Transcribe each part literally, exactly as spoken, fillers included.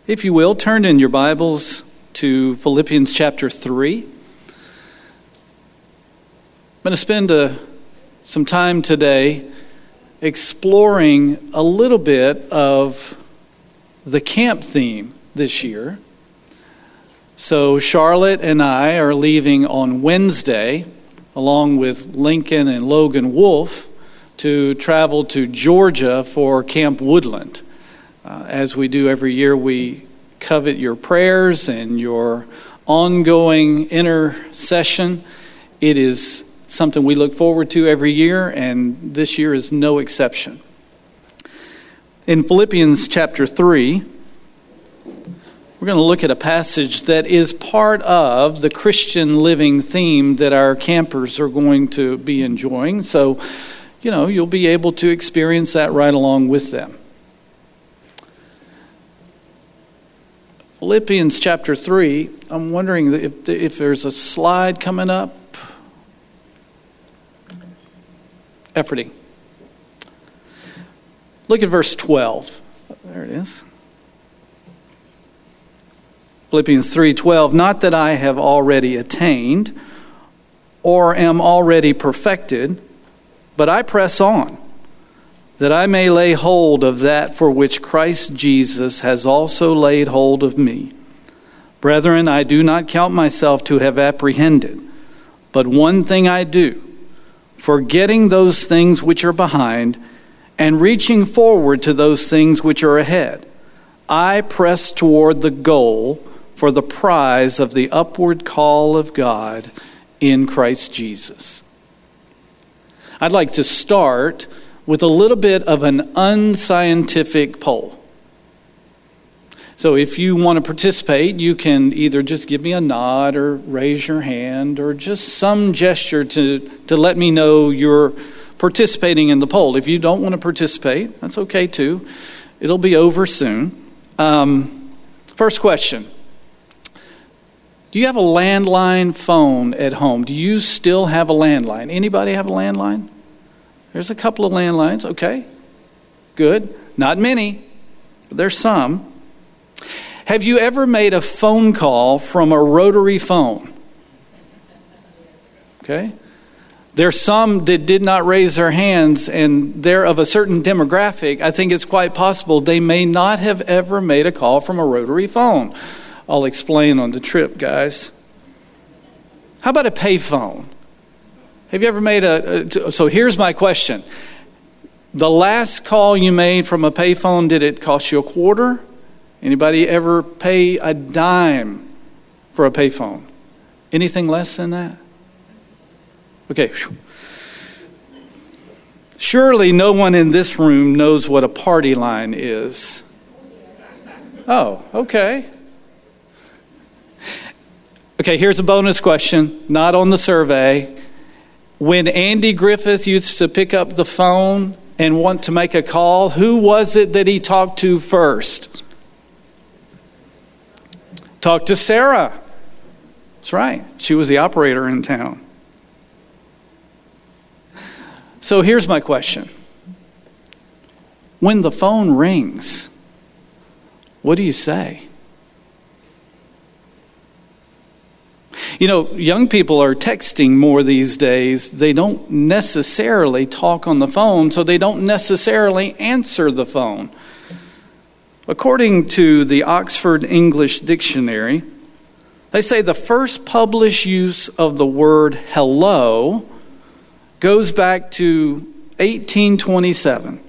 If you will, turn in your Bibles to Philippians chapter three. I'm going to spend a, some time today exploring a little bit of the camp theme this year. So Charlotte and I are leaving on Wednesday, along with Lincoln and Logan Wolf, to travel to Georgia for Camp Woodland. Uh, as we do every year, we covet your prayers and your ongoing intercession. It is something we look forward to every year, and this year is no exception. In Philippians chapter three, we're going to look at a passage that is part of the Christian living theme that our campers are going to be enjoying. So, you know, you'll be able to experience that right along with them. Philippians chapter three, I'm wondering if, if there's a slide coming up. Efforting. Look at verse twelve. There it is. Philippians three twelve, not that I have already attained or am already perfected, but I press on, that I may lay hold of that for which Christ Jesus has also laid hold of me. Brethren, I do not count myself to have apprehended, but one thing I do, forgetting those things which are behind, and reaching forward to those things which are ahead, I press toward the goal for the prize of the upward call of God in Christ Jesus. I'd like to start with a little bit of an unscientific poll. So if you want to participate, you can either just give me a nod or raise your hand or just some gesture to, to let me know you're participating in the poll. If you don't want to participate, that's okay too. It'll be over soon. Um, first question. Do you have a landline phone at home? Do you still have a landline? Anybody have a landline? There's a couple of landlines. Okay, good. Not many, but there's some. Have you ever made a phone call from a rotary phone? Okay. There's some that did not raise their hands, and they're of a certain demographic. I think it's quite possible they may not have ever made a call from a rotary phone. I'll explain on the trip, guys. How about a payphone? Have you ever made a, a... So here's my question. The last call you made from a payphone, did it cost you a quarter? Anybody ever pay a dime for a payphone? Anything less than that? Okay. Surely no one in this room knows what a party line is. Oh, okay. Okay, here's a bonus question, not on the survey. When Andy Griffith used to pick up the phone and want to make a call, who was it that he talked to first? Talked to Sarah. That's right. She was the operator in town. So here's my question. When the phone rings, what do you say? You know, young people are texting more these days. They don't necessarily talk on the phone, so they don't necessarily answer the phone. According to the Oxford English Dictionary, they say the first published use of the word hello goes back to eighteen twenty-seven.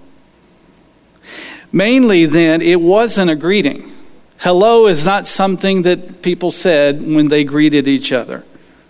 Mainly then, it wasn't a greeting. Hello is not something that people said when they greeted each other.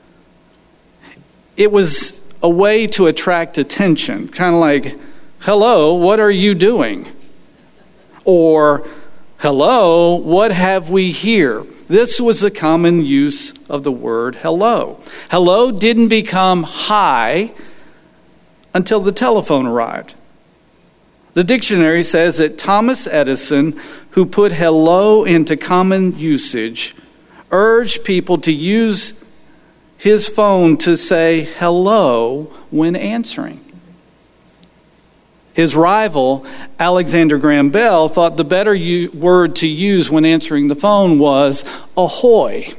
It was a way to attract attention, kind of like, hello, what are you doing? Or, hello, what have we here? This was the common use of the word hello. Hello didn't become hi until the telephone arrived. The dictionary says that Thomas Edison, who put hello into common usage, urged people to use his phone to say hello when answering. His rival, Alexander Graham Bell, thought the better u- word to use when answering the phone was ahoy.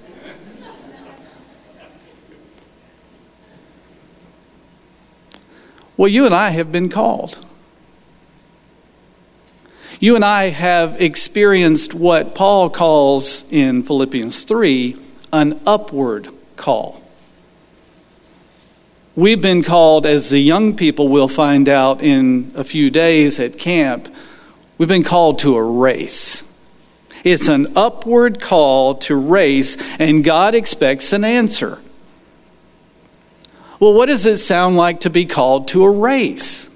Well, you and I have been called. You and I have experienced what Paul calls in Philippians three an upward call. We've been called, as the young people will find out in a few days at camp, we've been called to a race. It's an upward call to race, and God expects an answer. Well, what does it sound like to be called to a race?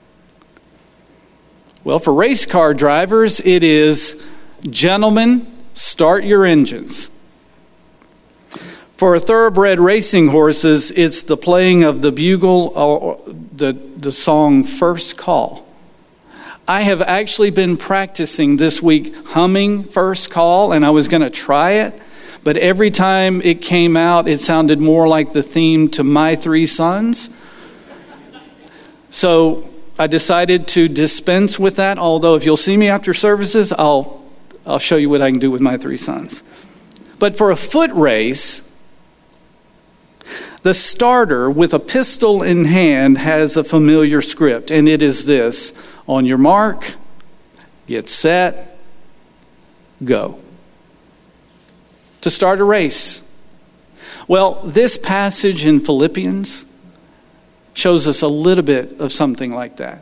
Well, for race car drivers, it is, gentlemen, start your engines. For thoroughbred racing horses, it's the playing of the bugle or the, the song First Call. I have actually been practicing this week humming First Call, and I was going to try it, but every time it came out, it sounded more like the theme to My Three Sons. So I decided to dispense with that, although if you'll see me after services, I'll, I'll show you what I can do with My Three Sons. But for a foot race, the starter with a pistol in hand has a familiar script, and it is this: on your mark, get set, go. To start a race. Well, this passage in Philippians shows us a little bit of something like that.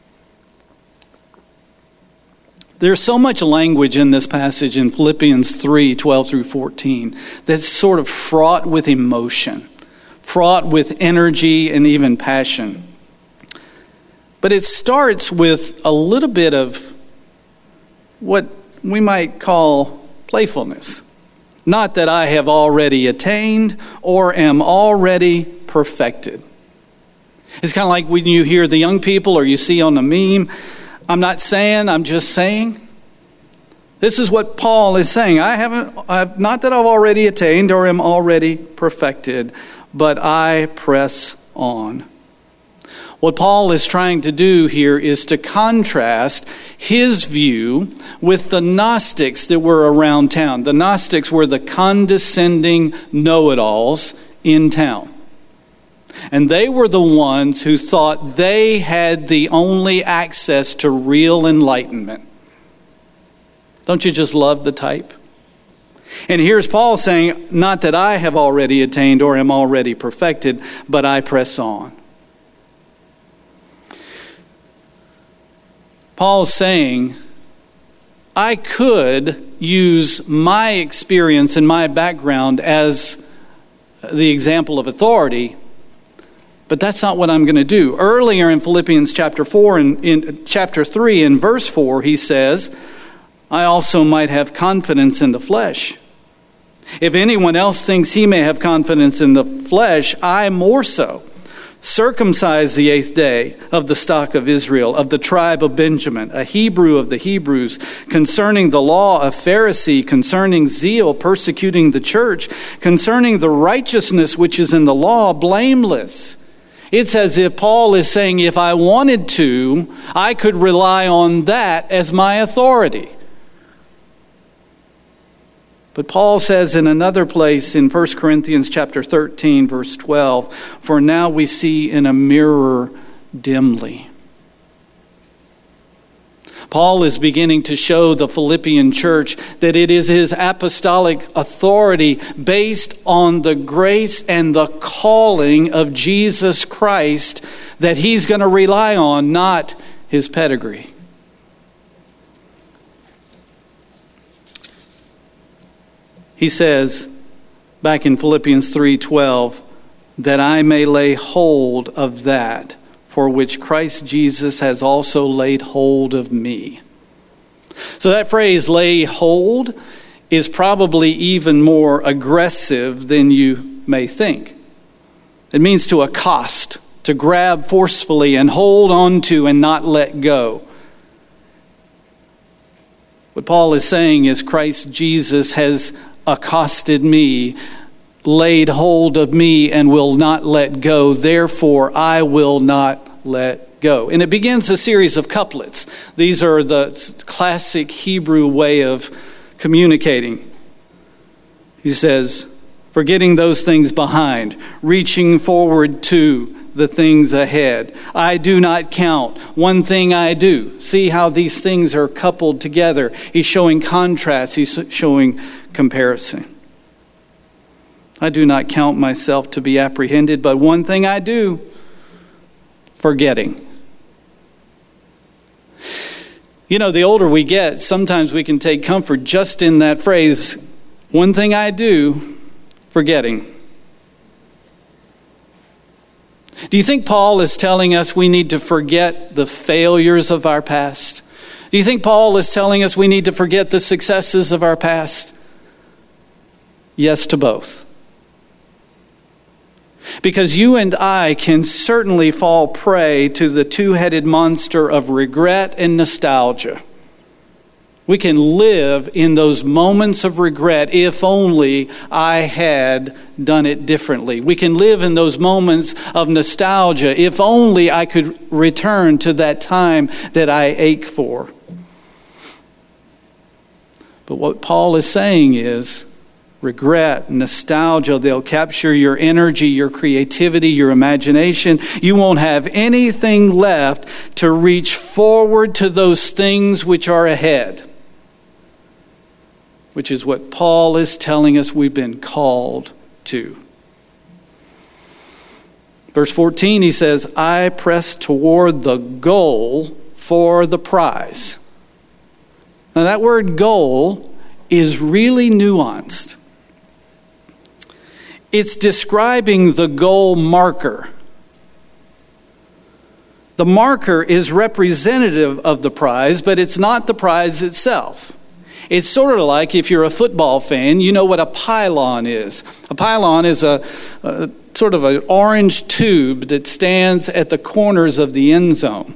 There's so much language in this passage in Philippians three, twelve through fourteen that's sort of fraught with emotion, fraught with energy and even passion. But it starts with a little bit of what we might call playfulness. Not that I have already attained or am already perfected. It's kind of like when you hear the young people or you see on the meme, I'm not saying, I'm just saying. This is what Paul is saying. I haven't, I've, not that I've already attained or am already perfected, but I press on. What Paul is trying to do here is to contrast his view with the Gnostics that were around town. The Gnostics were the condescending know-it-alls in town. And they were the ones who thought they had the only access to real enlightenment. Don't you just love the type? And here's Paul saying, not that I have already attained or am already perfected, but I press on. Paul's saying, I could use my experience and my background as the example of authority, but that's not what I'm going to do. Earlier in Philippians chapter four and in chapter three in verse four, he says, I also might have confidence in the flesh. If anyone else thinks he may have confidence in the flesh, I more so. Circumcised the eighth day, of the stock of Israel, of the tribe of Benjamin, a Hebrew of the Hebrews, concerning the law, a Pharisee, concerning zeal, persecuting the church, concerning the righteousness which is in the law, blameless. It's as if Paul is saying, if I wanted to, I could rely on that as my authority. But Paul says in another place in First Corinthians chapter thirteen, verse twelve, for now we see in a mirror dimly. Paul is beginning to show the Philippian church that it is his apostolic authority based on the grace and the calling of Jesus Christ that he's going to rely on, not his pedigree. He says, back in Philippians three twelve, that I may lay hold of that for which Christ Jesus has also laid hold of me. So that phrase, lay hold, is probably even more aggressive than you may think. It means to accost, to grab forcefully and hold on to and not let go. What Paul is saying is Christ Jesus has accosted me, laid hold of me, and will not let go. Therefore, I will not let go. And it begins a series of couplets. These are the classic Hebrew way of communicating. He says, forgetting those things behind, reaching forward to the things ahead. I do not count. One thing I do. See how these things are coupled together. He's showing contrast. He's showing comparison. I do not count myself to be apprehended, but one thing I do, forgetting. You know, the older we get, sometimes we can take comfort just in that phrase, one thing I do, forgetting. Do you think Paul is telling us we need to forget the failures of our past? Do you think Paul is telling us we need to forget the successes of our past? Yes to both. Because you and I can certainly fall prey to the two-headed monster of regret and nostalgia. We can live in those moments of regret, if only I had done it differently. We can live in those moments of nostalgia, if only I could return to that time that I ache for. But what Paul is saying is, regret, nostalgia, they'll capture your energy, your creativity, your imagination. You won't have anything left to reach forward to those things which are ahead. Which is what Paul is telling us we've been called to. Verse fourteen, he says, I press toward the goal for the prize. Now that word goal is really nuanced. It's describing the goal marker. The marker is representative of the prize, but it's not the prize itself. It's sort of like if you're a football fan, you know what a pylon is. A pylon is a, a sort of an orange tube that stands at the corners of the end zone.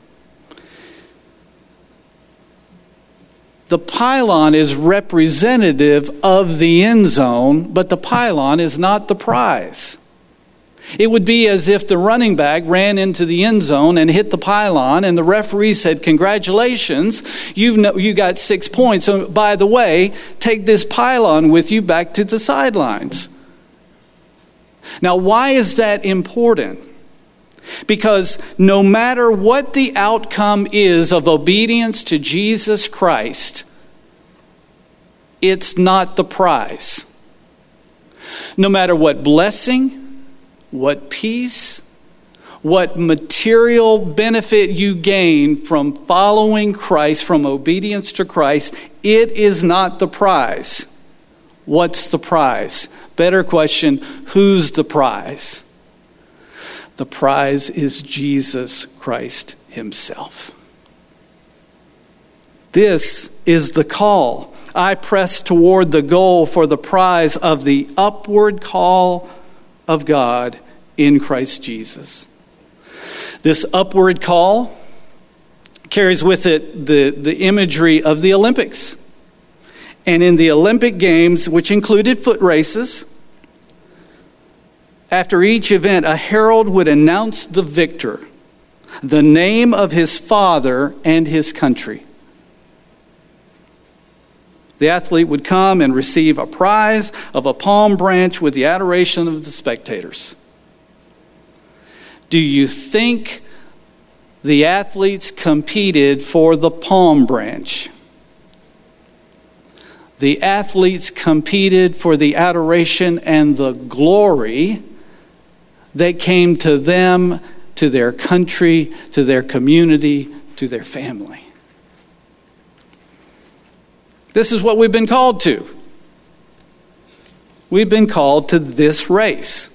The pylon is representative of the end zone, but the pylon is not the prize. It would be as if the running back ran into the end zone and hit the pylon, and the referee said, congratulations, you know, you got six points. So, by the way, take this pylon with you back to the sidelines. Now, why is that important? Because no matter what the outcome is of obedience to Jesus Christ, it's not the prize. No matter what blessing, what peace, what material benefit you gain from following Christ, from obedience to Christ, it is not the prize. What's the prize? Better question, who's the prize? The prize is Jesus Christ himself. This is the call. I press toward the goal for the prize of the upward call of God in Christ Jesus. This upward call carries with it the, the imagery of the Olympics. And in the Olympic Games, which included foot races, after each event, a herald would announce the victor, the name of his father and his country. The athlete would come and receive a prize of a palm branch with the adoration of the spectators. Do you think the athletes competed for the palm branch? The athletes competed for the adoration and the glory that came to them, to their country, to their community, to their family. This is what we've been called to. We've been called to this race.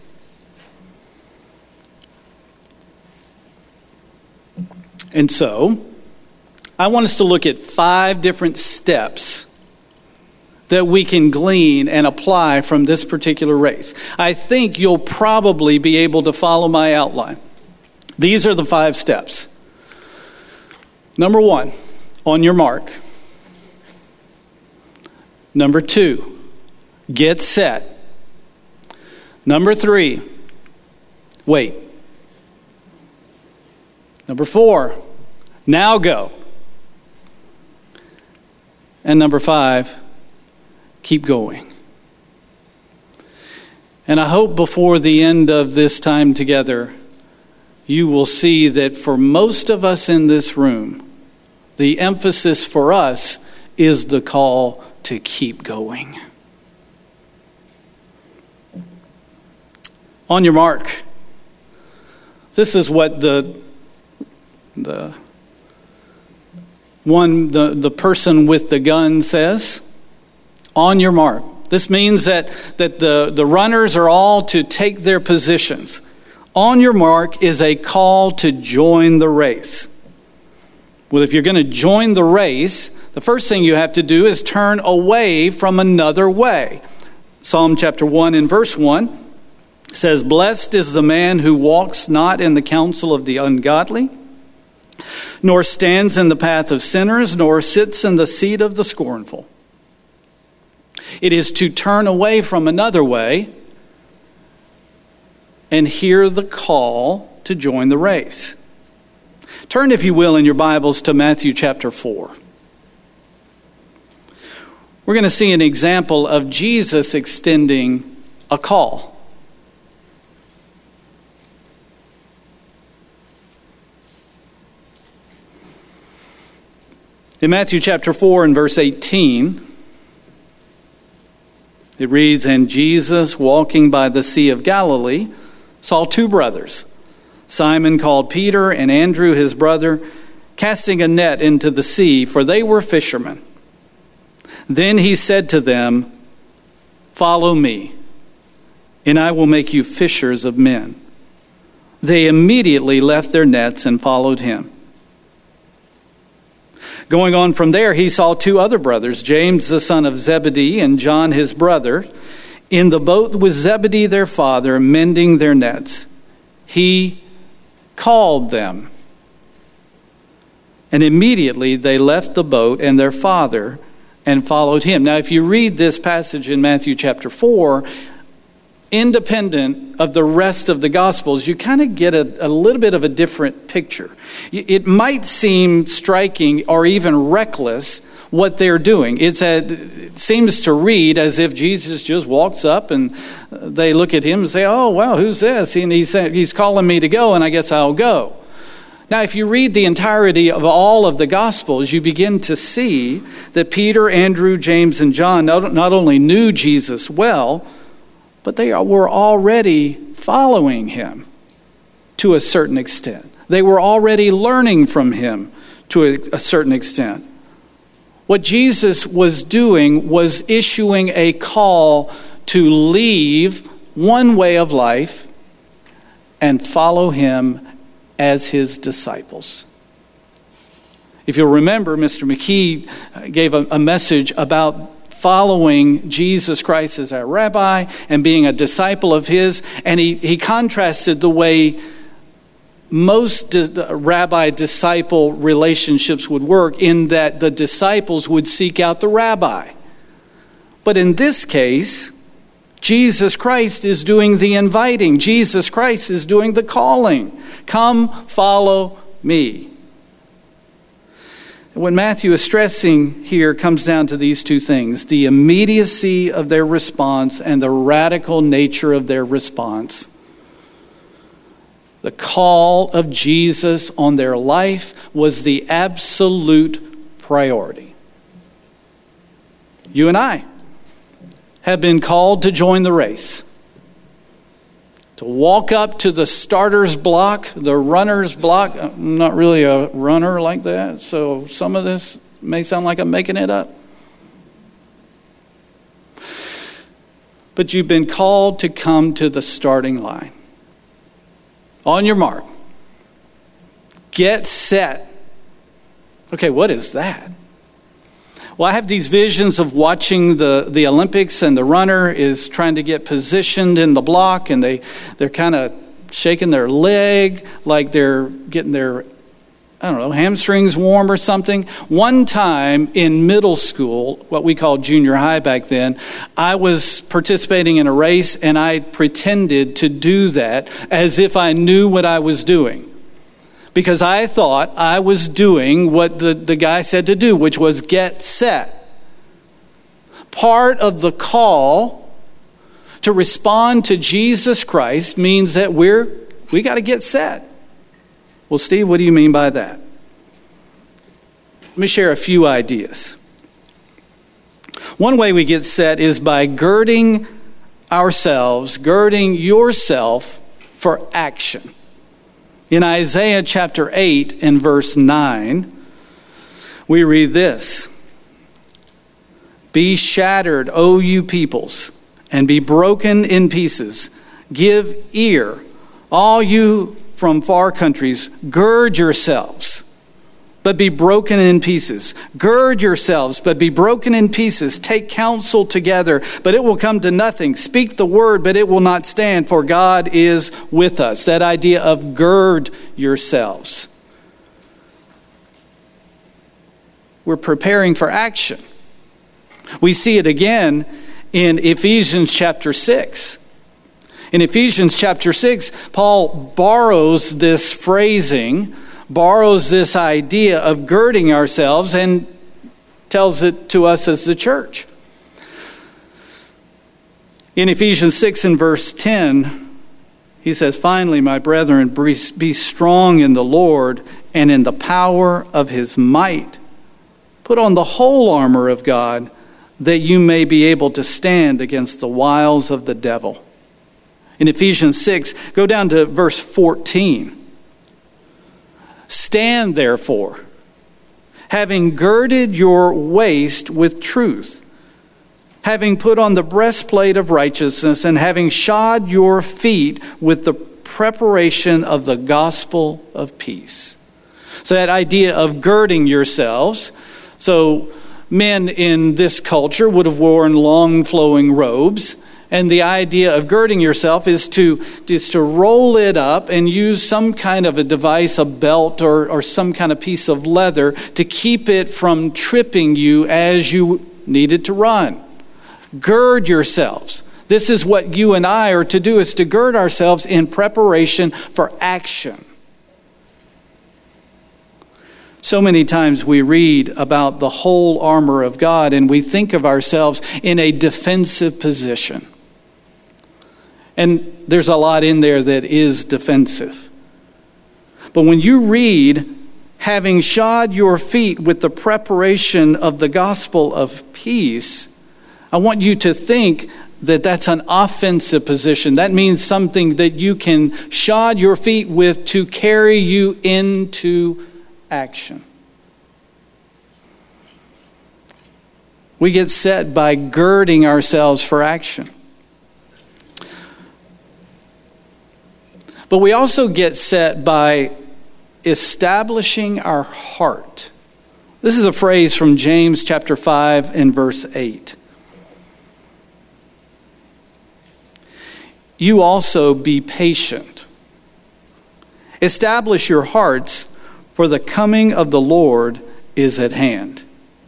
And so, I want us to look at five different steps that we can glean and apply from this particular race. I think you'll probably be able to follow my outline. These are the five steps. Number one, on your mark. Number two, get set. Number three, wait. Number four, now go. And number five, keep going. And I hope before the end of this time together, you will see that for most of us in this room, the emphasis for us is the call to keep going. On your mark. This is what the the one the, the person with the gun says. On your mark. This means that, that the, the runners are all to take their positions. On your mark is a call to join the race. Well, if you're going to join the race, the first thing you have to do is turn away from another way. Psalm chapter one and verse one says, "Blessed is the man who walks not in the counsel of the ungodly, nor stands in the path of sinners, nor sits in the seat of the scornful." It is to turn away from another way and hear the call to join the race. Turn, if you will, in your Bibles to Matthew chapter four. We're going to see an example of Jesus extending a call. In Matthew chapter four and verse eighteen, it reads, "And Jesus, walking by the Sea of Galilee, saw two brothers, Simon called Peter and Andrew his brother, casting a net into the sea, for they were fishermen. Then he said to them, 'Follow me, and I will make you fishers of men.' They immediately left their nets and followed him. Going on from there, he saw two other brothers, James the son of Zebedee and John his brother, in the boat with Zebedee their father, mending their nets. He called them, and immediately they left the boat and their father and followed him." Now, if you read this passage in Matthew chapter four, independent of the rest of the Gospels, you kind of get a, a little bit of a different picture. It might seem striking or even reckless what they're doing. It's a, it seems to read as if Jesus just walks up and they look at him and say, "Oh, well, who's this?" And he's, he's calling me to go, and I guess I'll go. Now, if you read the entirety of all of the Gospels, you begin to see that Peter, Andrew, James, and John not, not only knew Jesus well, but they were already following him to a certain extent. They were already learning from him to a, a certain extent. What Jesus was doing was issuing a call to leave one way of life and follow him as his disciples. If you'll remember, Mister McKee gave a, a message about following Jesus Christ as our rabbi and being a disciple of his. And he, he contrasted the way most di- rabbi-disciple relationships would work, in that the disciples would seek out the rabbi. But in this case, Jesus Christ is doing the inviting. Jesus Christ is doing the calling. Come, follow me. What Matthew is stressing here comes down to these two things: the immediacy of their response and the radical nature of their response. The call of Jesus on their life was the absolute priority. You and I have been called to join the race, to walk up to the starter's block, the runner's block. I'm not really a runner like that, so some of this may sound like I'm making it up. But you've been called to come to the starting line. On your mark. Get set. Okay, what is that? Well, I have these visions of watching the, the Olympics, and the runner is trying to get positioned in the block, and they, they're kind of shaking their leg like they're getting their, I don't know, hamstrings warm or something. One time in middle school, what we called junior high back then, I was participating in a race, and I pretended to do that as if I knew what I was doing. because I thought I was doing what the, the guy said to do, which was get set. Part of the call to respond to Jesus Christ means that we're we got to get set. Well, Steve, what do you mean by that? Let me share a few ideas. One way we get set is by girding ourselves, girding yourself for action. In Isaiah chapter eight and verse nine, we read this: "Be shattered, O you peoples, and be broken in pieces. Give ear, all you from far countries, gird yourselves, but be broken in pieces. Gird yourselves, but be broken in pieces. Take counsel together, but it will come to nothing. Speak the word, but it will not stand, for God is with us." That idea of gird yourselves. We're preparing for action. We see it again in Ephesians chapter six. In Ephesians chapter six, Paul borrows this phrasing, borrows this idea of girding ourselves, and tells it to us as the church. In Ephesians six and verse ten, he says, "Finally, my brethren, be strong in the Lord and in the power of his might. Put on the whole armor of God, that you may be able to stand against the wiles of the devil." In Ephesians six, go down to verse fourteen. "Stand therefore, having girded your waist with truth, having put on the breastplate of righteousness, and having shod your feet with the preparation of the gospel of peace." So that idea of girding yourselves. So men in this culture would have worn long flowing robes. And the idea of girding yourself is to, is to roll it up and use some kind of a device, a belt or, or some kind of piece of leather to keep it from tripping you as you needed to run. Gird yourselves. This is what you and I are to do, is to gird ourselves in preparation for action. So many times we read about the whole armor of God and we think of ourselves in a defensive position. And there's a lot in there that is defensive. But when you read, "having shod your feet with the preparation of the gospel of peace," I want you to think that that's an offensive position. That means something that you can shod your feet with to carry you into action. We get set by girding ourselves for action. But we also get set by establishing our heart. This is a phrase from James chapter five and verse eight. "You also be patient. Establish your hearts, for the coming of the Lord is at hand."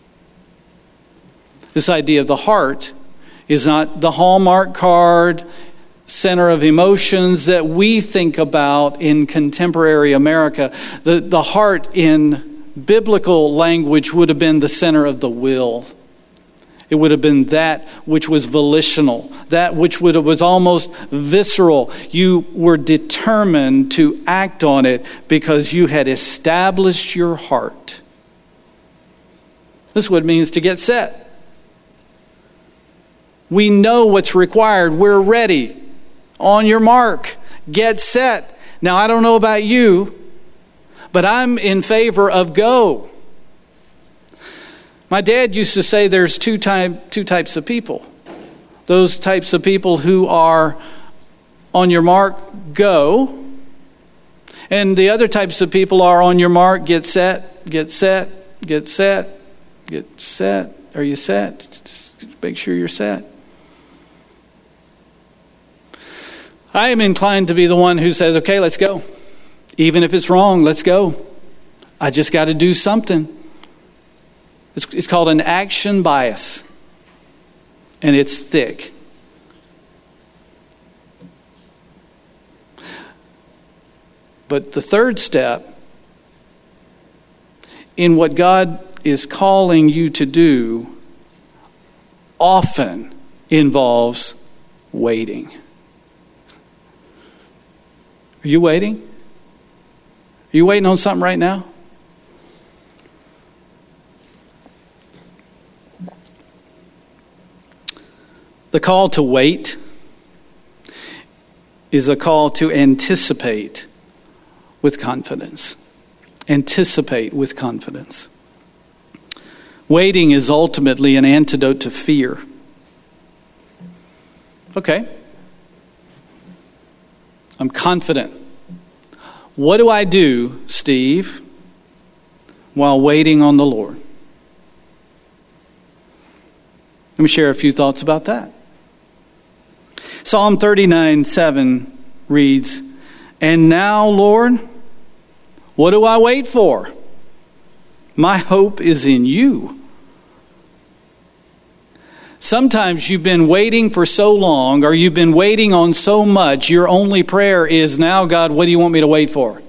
This idea of the heart is not the Hallmark card, center of emotions that we think about in contemporary America. The, the heart in biblical language would have been the center of the will. It would have been that which was volitional, that which would have, was almost visceral. You were determined to act on it because you had established your heart. This is what it means to get set. We know what's required. We're ready. On your mark, get set. Now, I don't know about you, but I'm in favor of go. My dad used to say there's two type, two types of people. Those types of people who are on your mark, go. And the other types of people are on your mark, get set, get set, get set, get set. Are you set? Just make sure you're set. I am inclined to be the one who says, okay, let's go. Even if it's wrong, let's go. I just got to do something. It's, it's called an action bias. And it's thick. But the third step in what God is calling you to do often involves waiting. Are you waiting? Are you waiting on something right now? The call to wait is a call to anticipate with confidence. Anticipate with confidence. Waiting is ultimately an antidote to fear. Okay. I'm confident. What do I do, Steve, while waiting on the Lord? Let me share a few thoughts about that. Psalm thirty-nine seven reads, "And now, Lord, what do I wait for? My hope is in you." Sometimes you've been waiting for so long, or you've been waiting on so much, your only prayer is, "Now, God, what do you want me to wait for?"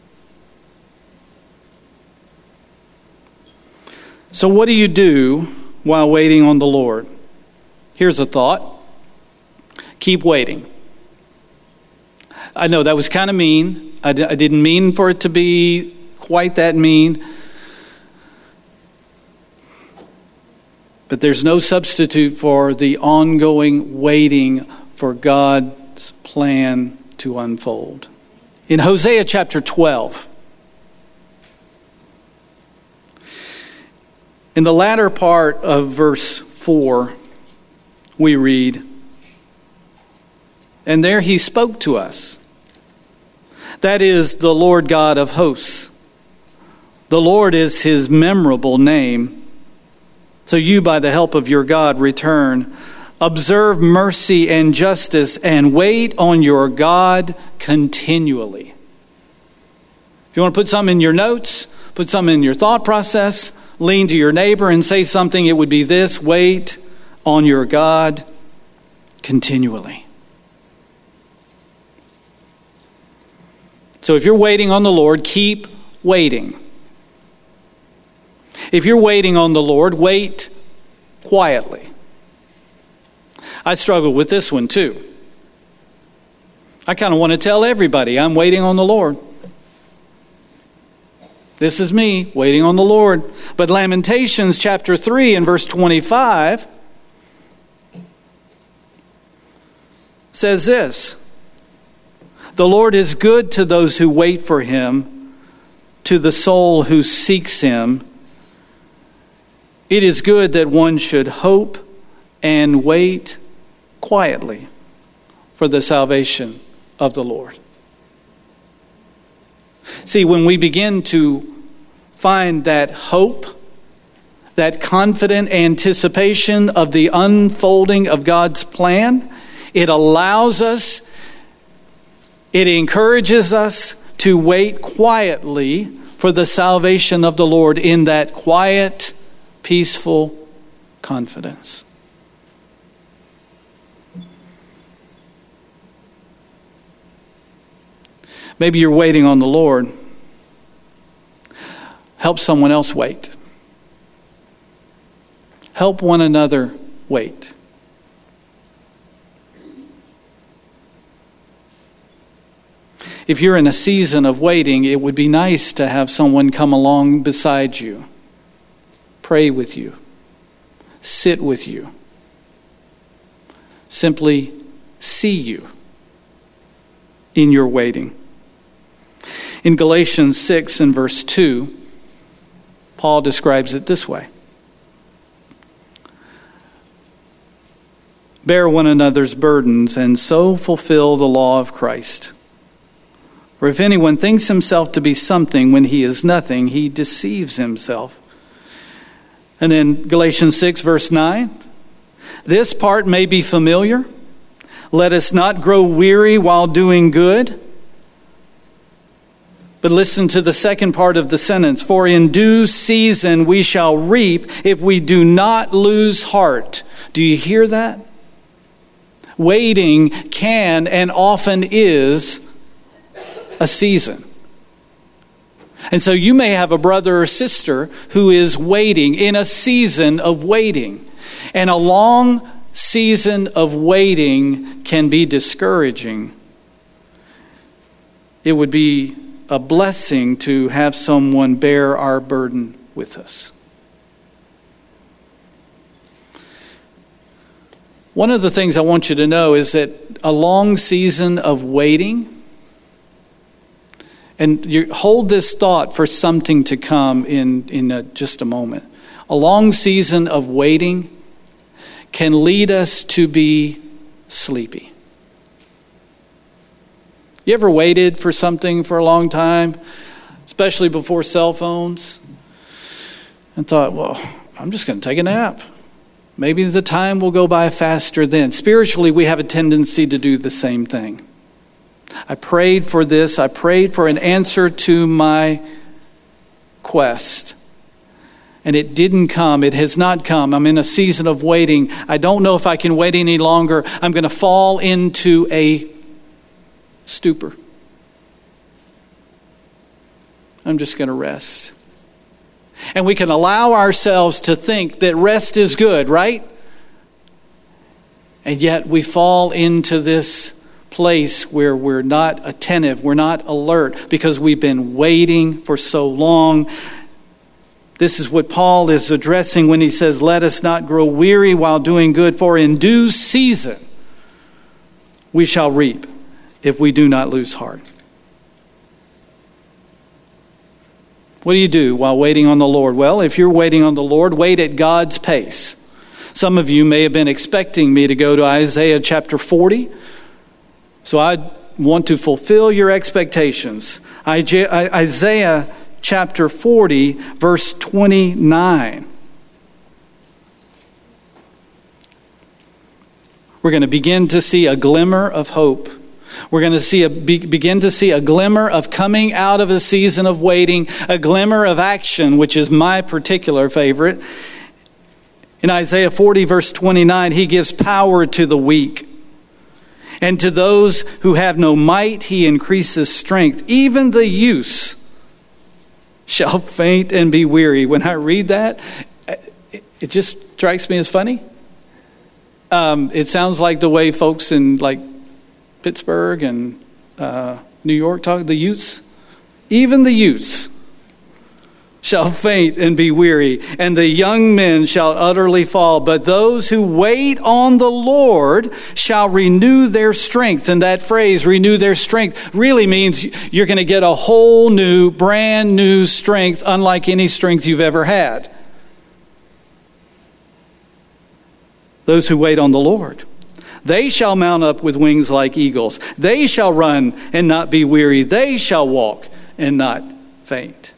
So what do you do while waiting on the Lord? Here's a thought. Keep waiting. I know that was kind of mean. I, d- I didn't mean for it to be quite that mean. But there's no substitute for the ongoing waiting for God's plan to unfold. In Hosea chapter twelve, in the latter part of verse four, we read, "And there he spoke to us. That is the Lord God of hosts. The Lord is his memorable name. So you, by the help of your God, return. Observe mercy and justice and wait on your God continually." If you want to put something in your notes, put something in your thought process, lean to your neighbor and say something, it would be this: wait on your God continually. So if you're waiting on the Lord, keep waiting. If you're waiting on the Lord, wait quietly. I struggle with this one too. I kind of want to tell everybody I'm waiting on the Lord. This is me waiting on the Lord. But Lamentations chapter three and verse twenty-five says this: "The Lord is good to those who wait for him, to the soul who seeks him. It is good that one should hope and wait quietly for the salvation of the Lord." See, when we begin to find that hope, that confident anticipation of the unfolding of God's plan, it allows us, it encourages us to wait quietly for the salvation of the Lord in that quiet, peaceful confidence. Maybe you're waiting on the Lord. Help someone else wait. Help one another wait. If you're in a season of waiting, it would be nice to have someone come along beside you, pray with you, sit with you, simply see you in your waiting. In Galatians six and verse two, Paul describes it this way: "Bear one another's burdens and so fulfill the law of Christ. For if anyone thinks himself to be something when he is nothing, he deceives himself." And then Galatians six verse nine, "This part may be familiar. Let us not grow weary while doing good." But listen to the second part of the sentence: "For in due season we shall reap if we do not lose heart." Do you hear that? Waiting can and often is a season. And so you may have a brother or sister who is waiting, in a season of waiting. And a long season of waiting can be discouraging. It would be a blessing to have someone bear our burden with us. One of the things I want you to know is that a long season of waiting, and you hold this thought for something to come in, in a, just a moment. A long season of waiting can lead us to be sleepy. You ever waited for something for a long time, especially before cell phones, and thought, well, I'm just going to take a nap. Maybe the time will go by faster then. Spiritually, we have a tendency to do the same thing. I prayed for this. I prayed for an answer to my quest. And it didn't come. It has not come. I'm in a season of waiting. I don't know if I can wait any longer. I'm going to fall into a stupor. I'm just going to rest. And we can allow ourselves to think that rest is good, right? And yet we fall into this place where we're not attentive, we're not alert, because we've been waiting for so long. This is what Paul is addressing when he says, let us not grow weary while doing good, for in due season we shall reap if we do not lose heart. What do you do while waiting on the Lord? Well, if you're waiting on the Lord, wait at God's pace. Some of you may have been expecting me to go to Isaiah chapter forty. So I want to fulfill your expectations. Isaiah chapter forty, verse twenty-nine. We're going to begin to see a glimmer of hope. We're going to see a, be, begin to see a glimmer of coming out of a season of waiting, a glimmer of action, which is my particular favorite. In Isaiah forty, verse twenty-nine, he gives power to the weak. And to those who have no might, he increases strength. Even the youths shall faint and be weary. When I read that, it just strikes me as funny. Um, it sounds like the way folks in like Pittsburgh and uh, New York talk, the youths. Even the youths shall faint and be weary, and the young men shall utterly fall. But those who wait on the Lord shall renew their strength. And that phrase, renew their strength, really means you're going to get a whole new, brand new strength, unlike any strength you've ever had. Those who wait on the Lord. They shall mount up with wings like eagles. They shall run and not be weary. They shall walk and not faint.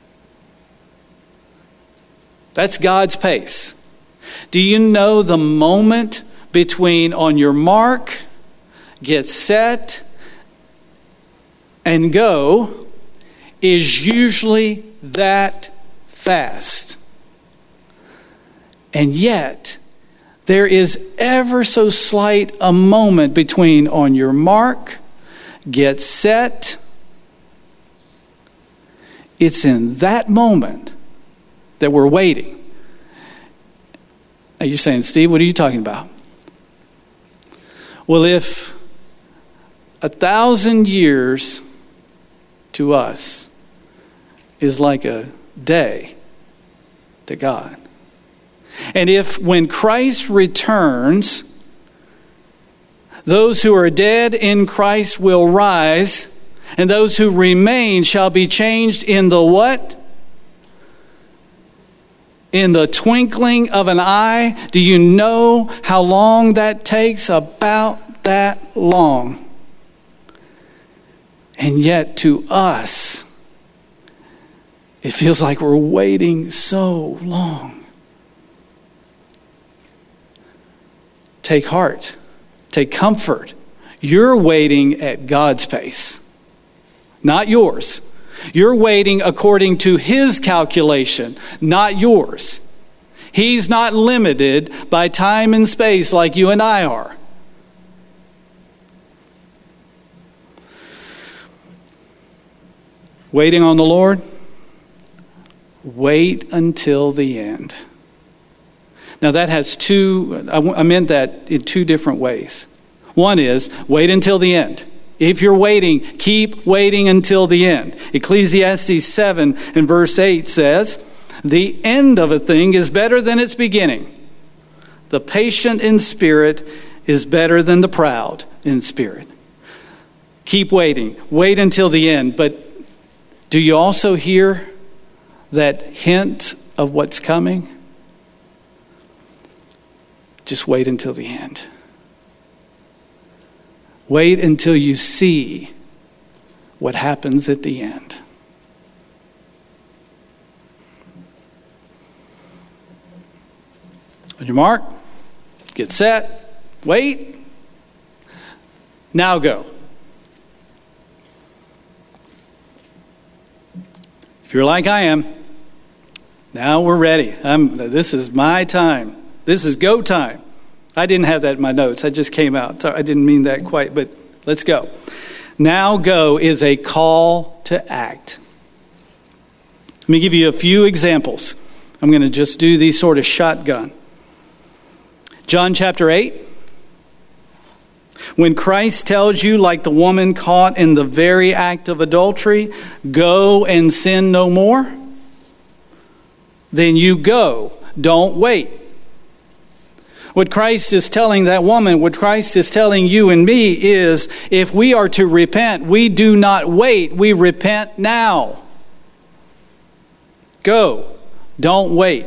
That's God's pace. Do you know the moment between on your mark, get set, and go is usually that fast? And yet, there is ever so slight a moment between on your mark, get set. It's in that moment that we're waiting. Now you're saying, Steve, what are you talking about? Well, if a thousand years to us is like a day to God, and if when Christ returns, those who are dead in Christ will rise, and those who remain shall be changed in the what? In the twinkling of an eye. Do you know how long that takes? About that long. And yet to us, it feels like we're waiting so long. Take heart. Take comfort. You're waiting at God's pace, not yours. You're waiting according to His calculation, not yours. He's not limited by time and space like you and I are. Waiting on the Lord, Wait until the end. Now that has two, I meant that in two different ways. One is, wait until the end. If you're waiting, keep waiting until the end. Ecclesiastes seven and verse eight says, the end of a thing is better than its beginning. The patient in spirit is better than the proud in spirit. Keep waiting. Wait until the end. But do you also hear that hint of what's coming? Just wait until the end. Wait until you see what happens at the end. On your mark, get set, wait. Now go. If you're like I am, now we're ready. I'm, this is my time. This is go time. I didn't have that in my notes. I just came out. So I didn't mean that quite, but let's go. Now go is a call to act. Let me give you a few examples. I'm going to just do these sort of shotgun. John chapter eight. When Christ tells you, like the woman caught in the very act of adultery, go and sin no more, then you go. Don't wait. What Christ is telling that woman, what Christ is telling you and me is, if we are to repent, we do not wait. We repent now. Go. Don't wait.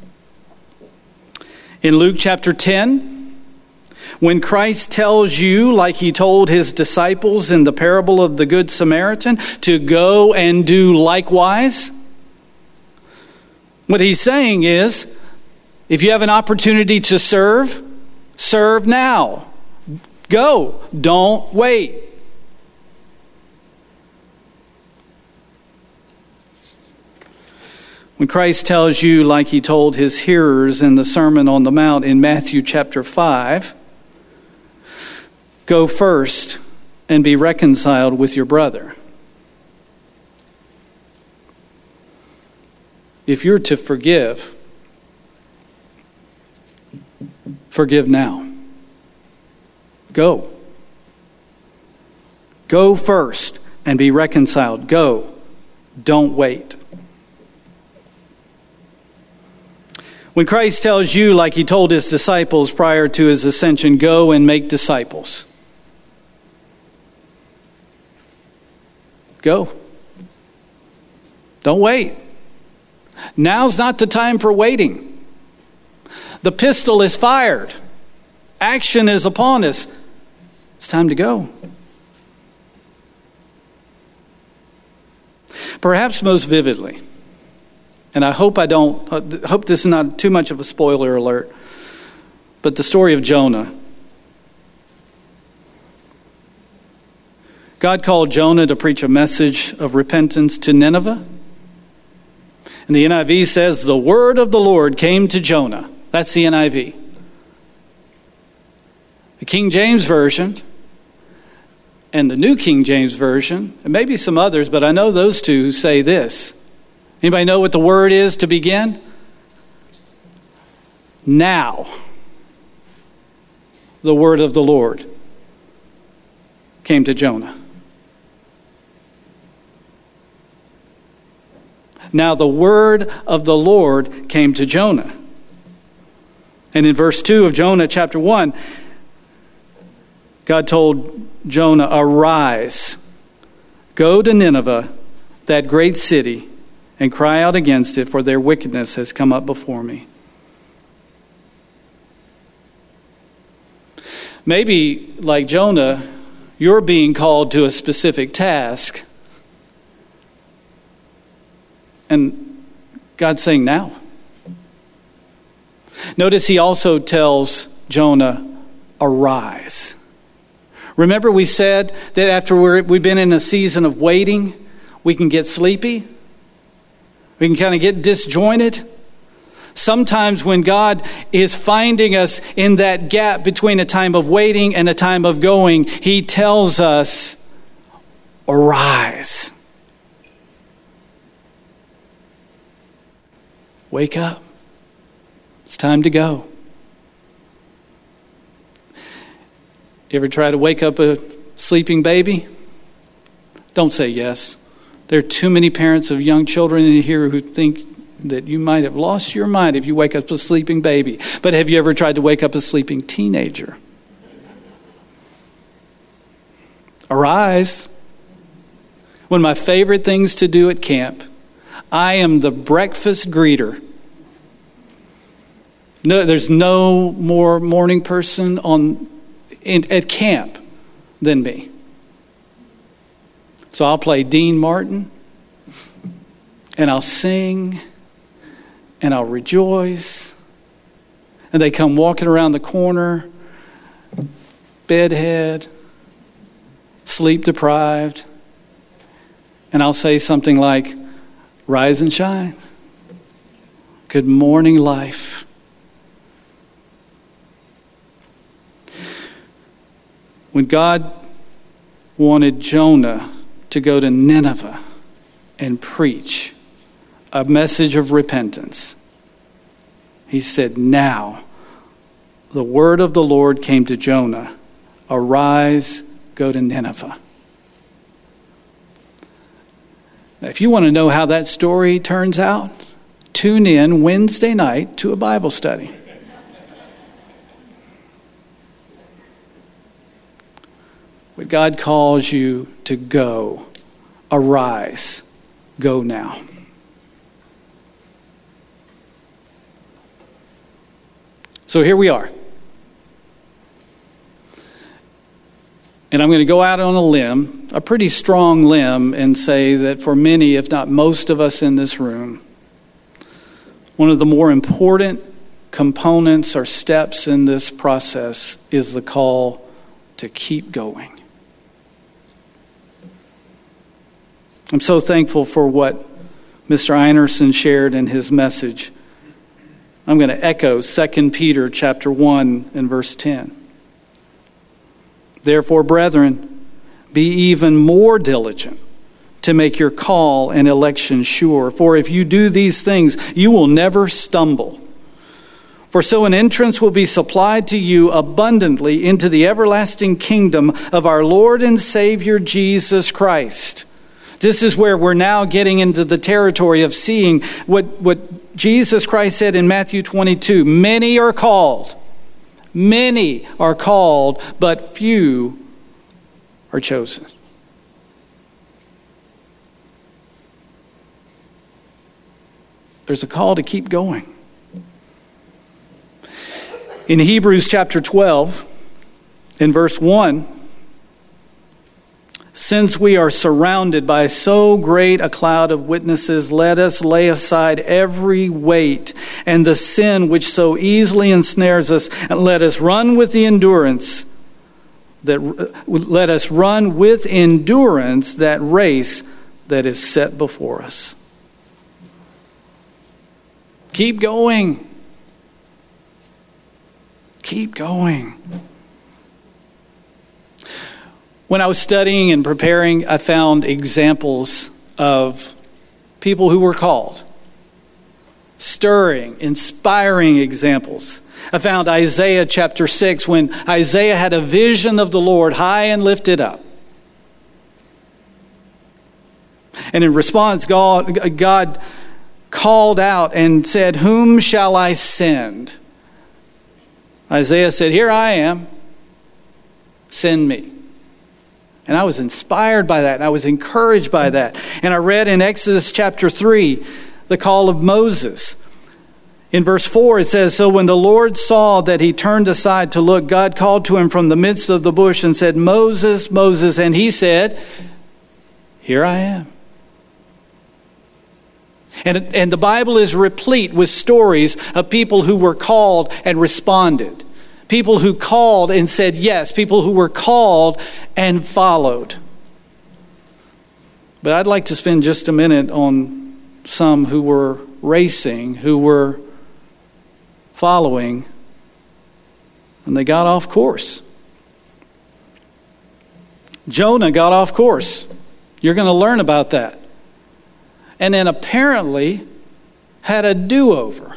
In Luke chapter ten, when Christ tells you, like he told his disciples in the parable of the Good Samaritan, to go and do likewise, what he's saying is, if you have an opportunity to serve, serve now. Go. Don't wait. When Christ tells you, like he told his hearers in the Sermon on the Mount in Matthew chapter five, go first and be reconciled with your brother. If you're to forgive, forgive now. Go. Go first and be reconciled. Go. Don't wait. When Christ tells you, like he told his disciples prior to his ascension, go and make disciples. Go. Don't wait. Now's not the time for waiting. The pistol is fired. Action is upon us. It's time to go. Perhaps most vividly, and I hope I don't, I hope this is not too much of a spoiler alert, but the story of Jonah. God called Jonah to preach a message of repentance to Nineveh. And the N I V says, the word of the Lord came to Jonah. That's the N I V. The King James Version and the New King James Version, and maybe some others, but I know those two say this. Anybody know what the word is to begin? Now, the word of the Lord came to Jonah. Now, the word of the Lord came to Jonah. And in verse two of Jonah chapter one, God told Jonah, arise, go to Nineveh, that great city, and cry out against it, for their wickedness has come up before me. Maybe, like Jonah, you're being called to a specific task. And God's saying now. Notice he also tells Jonah, arise. Remember we said that after we're, we've been in a season of waiting, we can get sleepy. We can kind of get disjointed. Sometimes when God is finding us in that gap between a time of waiting and a time of going, he tells us, arise. Wake up. It's time to go. You ever try to wake up a sleeping baby? Don't say yes. There are too many parents of young children in here who think that you might have lost your mind if you wake up a sleeping baby. But have you ever tried to wake up a sleeping teenager? Arise. One of my favorite things to do at camp, I am the breakfast greeter. No, there's no more morning person on in, at camp than me. So I'll play Dean Martin, and I'll sing, and I'll rejoice. And they come walking around the corner, bedhead, sleep deprived. And I'll say something like, rise and shine. Good morning, life. When God wanted Jonah to go to Nineveh and preach a message of repentance, he said, now the word of the Lord came to Jonah, arise, go to Nineveh. Now, if you want to know how that story turns out, tune in Wednesday night to a Bible study. When God calls you to go, arise, go now. So here we are. And I'm going to go out on a limb, a pretty strong limb, and say that for many, if not most of us in this room, one of the more important components or steps in this process is the call to keep going. I'm so thankful for what Mister Einerson shared in his message. I'm going to echo Second Peter chapter one and verse ten. Therefore, brethren, be even more diligent to make your call and election sure. For if you do these things, you will never stumble. For so an entrance will be supplied to you abundantly into the everlasting kingdom of our Lord and Savior Jesus Christ. This is where we're now getting into the territory of seeing what, what Jesus Christ said in Matthew twenty-two. Many are called. Many are called, but few are chosen. There's a call to keep going. In Hebrews chapter twelve, in verse one, since we are surrounded by so great a cloud of witnesses, let us lay aside every weight and the sin which so easily ensnares us, and let us run with the endurance that let us run with endurance that race that is set before us. Keep going. Keep going. When I was studying and preparing, I found examples of people who were called. Stirring, inspiring examples. I found Isaiah chapter six, when Isaiah had a vision of the Lord high and lifted up. And in response, God, God called out and said, whom shall I send? Isaiah said, here I am. Send me. And I was inspired by that. And I was encouraged by that. And I read in Exodus chapter three, the call of Moses. In verse four, it says, so when the Lord saw that he turned aside to look, God called to him from the midst of the bush and said, Moses, Moses. And he said, here I am. And, and the Bible is replete with stories of people who were called and responded. People who called and said yes. People who were called and followed. But I'd like to spend just a minute on some who were racing, who were following, and they got off course. Jonah got off course. You're going to learn about that. And then apparently, had a do-over.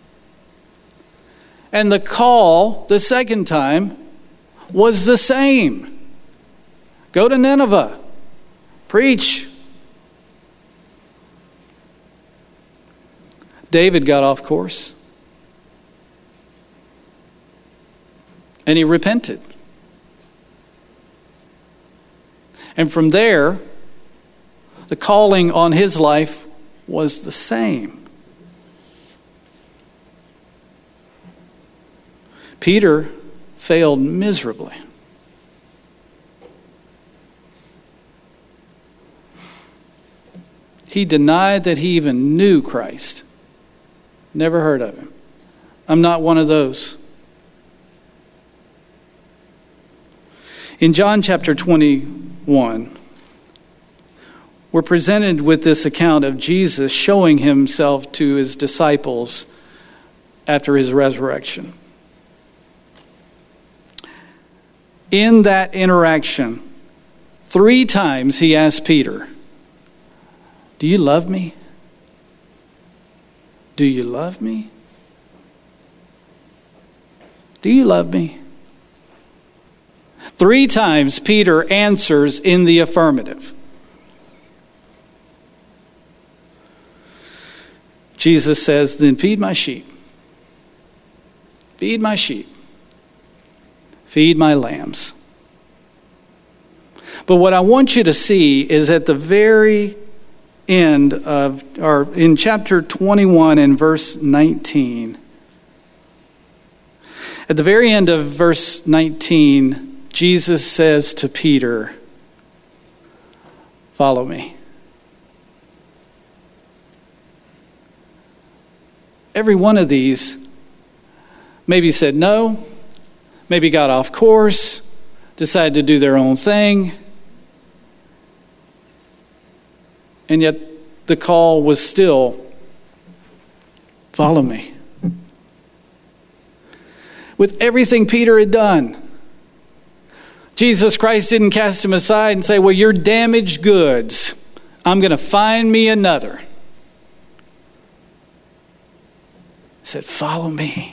And the call the second time was the same. Go to Nineveh. Preach. David got off course. And he repented. And from there, the calling on his life was the same. Peter failed miserably. He denied that he even knew Christ. Never heard of him. I'm not one of those. In John chapter twenty-one, we're presented with this account of Jesus showing himself to his disciples after his resurrection. In that interaction, three times he asked Peter, "Do you love me? Do you love me? Do you love me?" Three times Peter answers in the affirmative. Jesus says, "Then feed my sheep. Feed my sheep. Feed my lambs." But what I want you to see is at the very end of, or in chapter twenty-one and verse nineteen, at the very end of verse nineteen, Jesus says to Peter, "Follow me." Every one of these maybe said no, maybe got off course, decided to do their own thing. And yet the call was still, "Follow me." With everything Peter had done, Jesus Christ didn't cast him aside and say, "Well, you're damaged goods. I'm going to find me another." He said, "Follow me."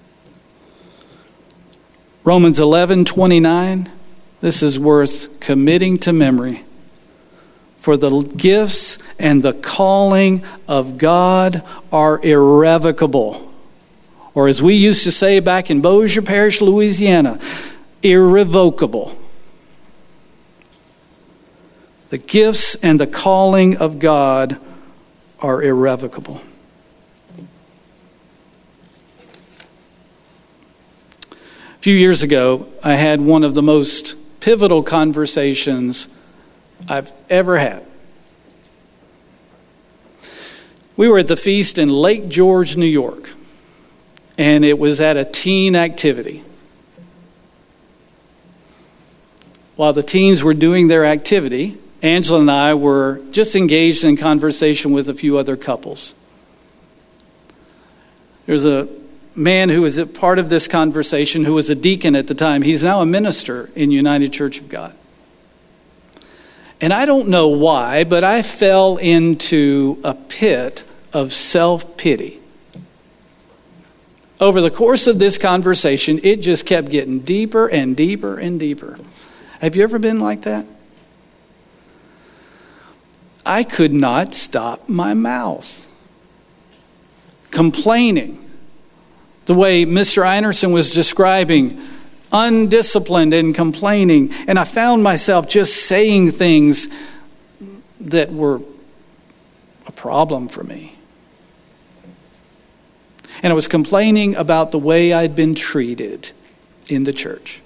Romans eleven twenty-nine, this is worth committing to memory. "For the gifts and the calling of God are irrevocable." Or as we used to say back in Bossier Parish, Louisiana, irrevocable. The gifts and the calling of God are irrevocable. A few years ago, I had one of the most pivotal conversations I've ever had. We were at the feast in Lake George, New York, and it was at a teen activity. While the teens were doing their activity, Angela and I were just engaged in conversation with a few other couples. There's a man who was a part of this conversation who was a deacon at the time. He's now a minister in United Church of God. And I don't know why, but I fell into a pit of self-pity. Over the course of this conversation, it just kept getting deeper and deeper and deeper. Have you ever been like that? I could not stop my mouth complaining. The way Mister Einerson was describing, undisciplined and complaining. And I found myself just saying things that were a problem for me. And I was complaining about the way I'd been treated in the church.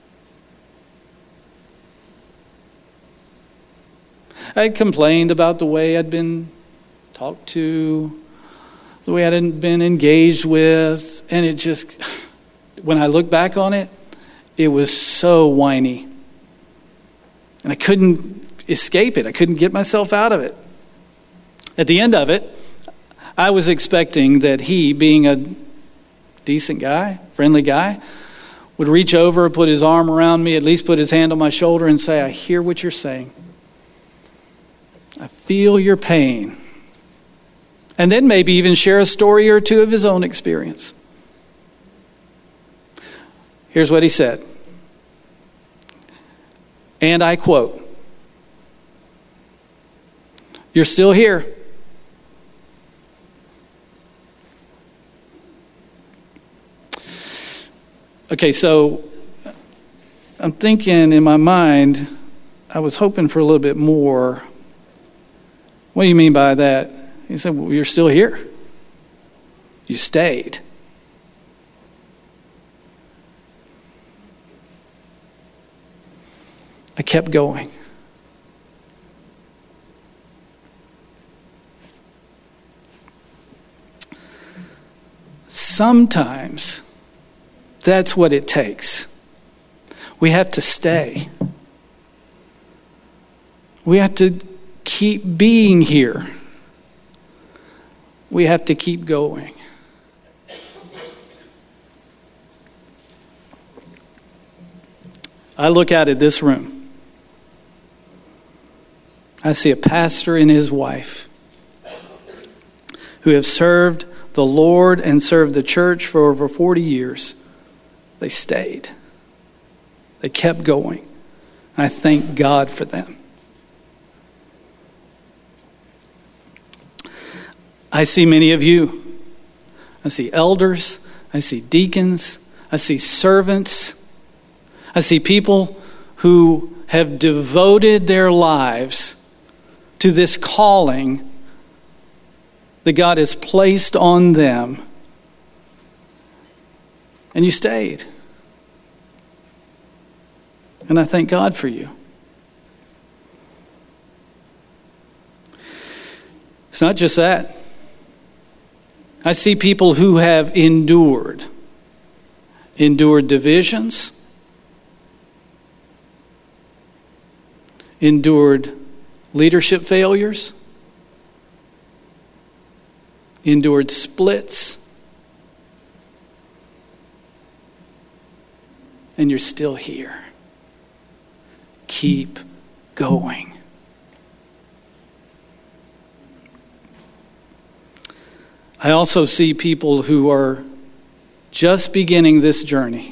I'd complained about the way I'd been talked to, the way I hadn't been engaged with, and it just, when I look back on it, it was so whiny. And I couldn't escape it. I couldn't get myself out of it. At the end of it, I was expecting that he, being a decent guy, friendly guy, would reach over, put his arm around me, at least put his hand on my shoulder and say, "I hear what you're saying. I feel your pain. And then maybe even share a story or two of his own experience. Here's what he said. And I quote, "You're still here. Okay, so I'm thinking in my mind, I was hoping for a little bit more. What do you mean by that? He said, well, you're still here. You stayed. I kept going. Sometimes that's what it takes. We have to stay. We have to keep being here. We have to keep going. I look out at this room. I see a pastor and his wife who have served the Lord and served the church for over forty years. They stayed. They kept going. And I thank God for them. I see many of you. I see elders. I see deacons. I see servants. I see people who have devoted their lives to this calling that God has placed on them. And you stayed. And I thank God for you. It's not just that. I see people who have endured. Endured divisions. Endured leadership failures. Endured splits. And you're still here. Keep going. I also see people who are just beginning this journey.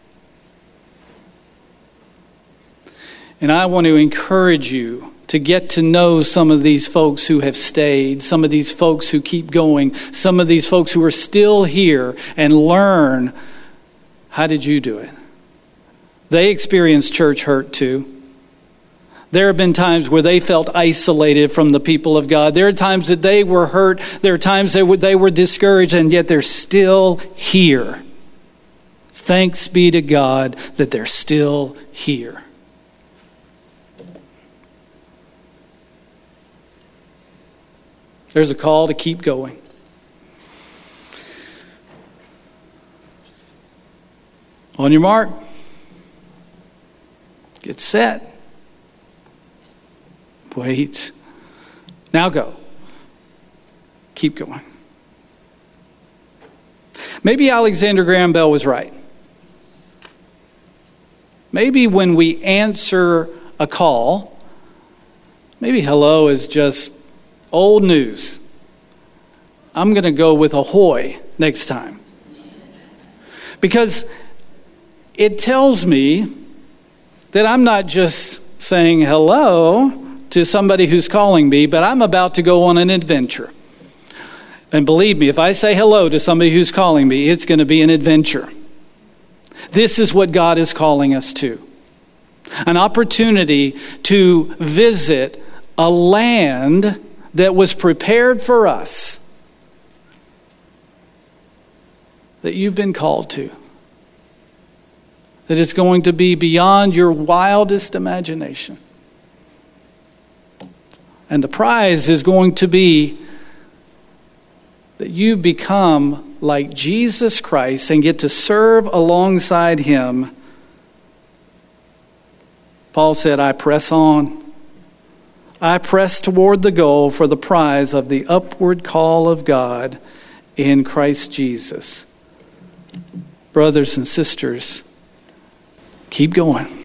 And I want to encourage you to get to know some of these folks who have stayed, some of these folks who keep going, some of these folks who are still here, and learn, how did you do it? They experienced church hurt too. There have been times where they felt isolated from the people of God. There are times that they were hurt. There are times that they were discouraged, and yet they're still here. Thanks be to God that they're still here. There's a call to keep going. On your mark. Get set. Wait. Now go. Keep going. Maybe Alexander Graham Bell was right. Maybe when we answer a call, maybe hello is just old news. I'm going to go with ahoy next time. Because it tells me that I'm not just saying hello to somebody who's calling me, but I'm about to go on an adventure. And believe me, if I say hello to somebody who's calling me, it's going to be an adventure. This is what God is calling us to. An opportunity to visit a land that was prepared for us, that you've been called to, that is going to be beyond your wildest imagination. And the prize is going to be that you become like Jesus Christ and get to serve alongside him. Paul said, I press on. I press toward the goal for the prize of the upward call of God in Christ Jesus. Brothers and sisters, keep going.